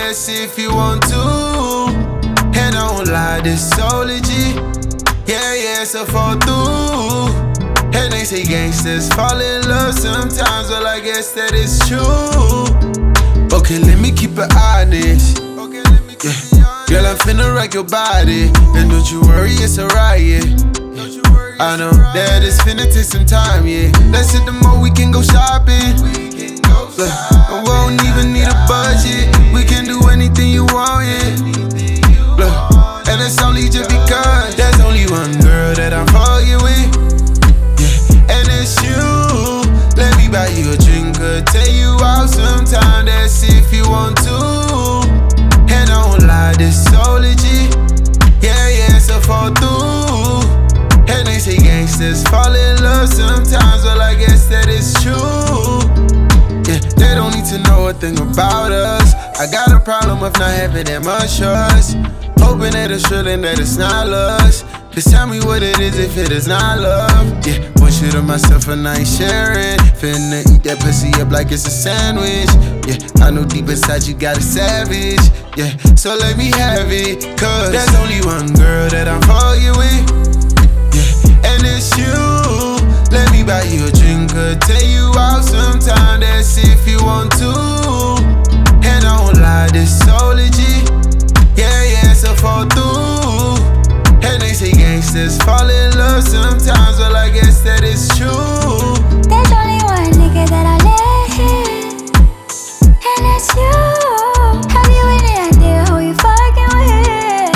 that's if you want to. And I won't lie, this so legit. Yeah, so fall through. And they say gangsters fall in love sometimes, well I guess that is true. Okay, let me keep an eye on this. Yeah. Girl, I'm finna rock your body, and don't you worry, it's a riot. I know that it's finna take some time, yeah. Let's hit the mall, we can go shopping. Look, I won't even need a budget. We can do anything you want, yeah. Look, and it's only just because there's only one girl that I'm fucking with, yeah. And it's you. Let me buy you a drink or take you out sometime. That's if you want to. And I won't lie, this so legit. Yeah, so fall through. And they say gangsters fall in love sometimes, well I guess that is true. Yeah, they don't need to know a thing about us. I got a problem with not having that much trust. Hoping that it's real and that it's not lust. Cause tell me what it is if it is not love. Yeah, one shit of myself and I ain't sharing. Finna eat that pussy up like it's a sandwich. Yeah, I know deep inside you got a savage. Yeah, so let me have it. Cause there's only one girl that I'm fucking with. Yeah, and it's you. Let me buy you a drink or take you out sometime. That's if you want to. And I won't lie, this so legit. Yeah, so fall through. And they say gangsters fall in love sometimes, well I guess that is true. There's only one nigga that I let, and that's you. Have you any idea who you fucking with?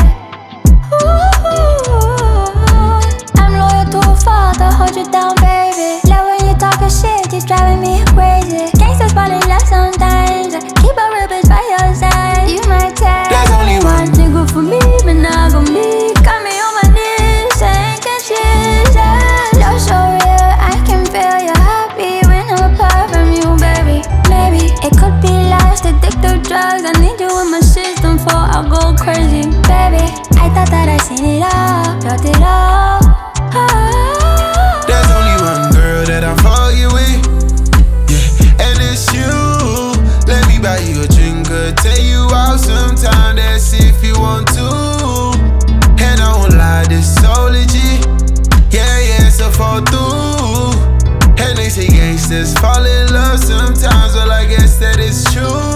Ooh, I'm loyal to a fault, I'll hold you down, baby. Love when you talking shit, you're driving me crazy. Gangsters fall in love sometimes, keep a real bitch by your side. You might tell there's only one nigga for me, but not for me. Got me on my knees, saying conscious. Love so real, I can feel your heartbeat when I'm apart from you, baby. Maybe it could be lust, addictive drugs. I need you in my system before I go crazy, baby. I thought that I seen it all, felt it all. There's only one girl that I'm fucking with, yeah, and it's you. Let me buy you a drink or take you out sometime. That's if you want to. And I won't lie, this so legit. Yeah, so fall through. And they say gangsters fall in love sometimes, well I guess that is true.